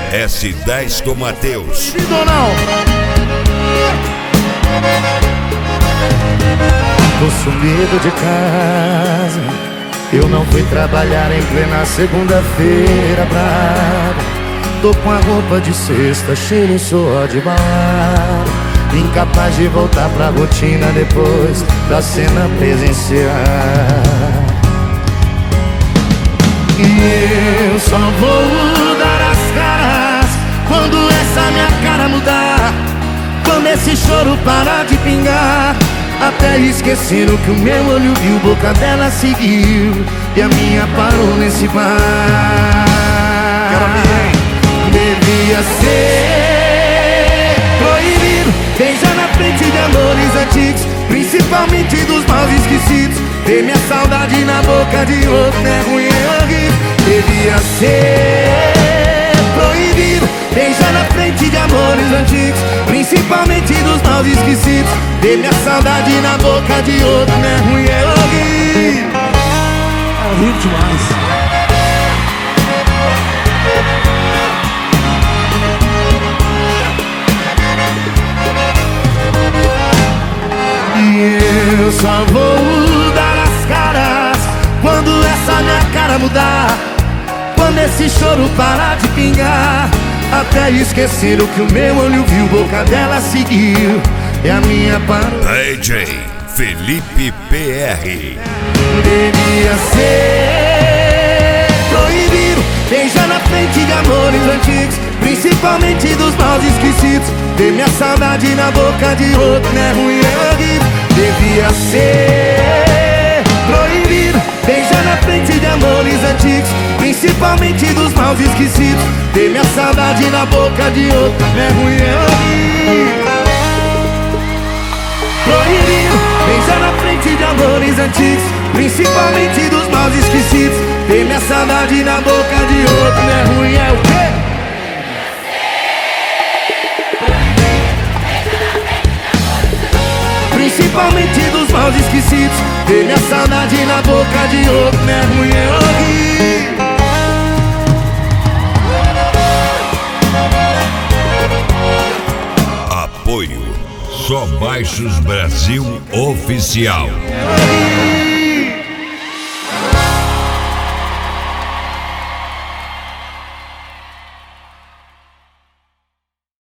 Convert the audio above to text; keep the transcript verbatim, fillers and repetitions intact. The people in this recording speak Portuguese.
S dez com Mateus. Tô sumido de casa, eu não fui trabalhar em plena segunda-feira brava. Tô com a roupa de sexta, cheiro e suor de balada, incapaz de voltar pra rotina depois da cena presencial. E eu só vou dar as caras quando essa minha cara mudar, quando esse choro parar de pingar, até esquecer o que o meu olho viu, boca dela seguiu e a minha parou nesse bar. Devia ser proibido beijar na frente de amores antigos, principalmente dos maus esquecidos. Ter minha saudade na boca de outro é ruim, é horrível. Devia ser proibido beijar na frente de amores antigos, principalmente dos maus esquecidos. Ter minha saudade na boca de outro é ruim, é horrível. É horrível demais. Eu só vou dar as caras quando essa minha cara mudar, quando esse choro parar de pingar, até esquecer o que o meu olho viu, boca dela seguiu e a minha parou. D J Felipe P R. Devia ser proibido beijar na frente de amores antigos, principalmente dos maus esquecidos. Ter minha saudade na boca de outro é ruim, é horrível. Devia ser proibido beijar na frente de amores antigos, principalmente dos maus esquecidos. Ter minha saudade na boca de outro é ruim, é horrível. Proibido beijar na frente de amores antigos, principalmente dos maus esquecidos. Ter minha saudade na boca de outro é ruim, é o quê? Principalmente dos maus esquecidos. Ter minha saudade na boca de outro é ruim, é horrível. Apoio Só Baixos Brasil Oficial. É horrível.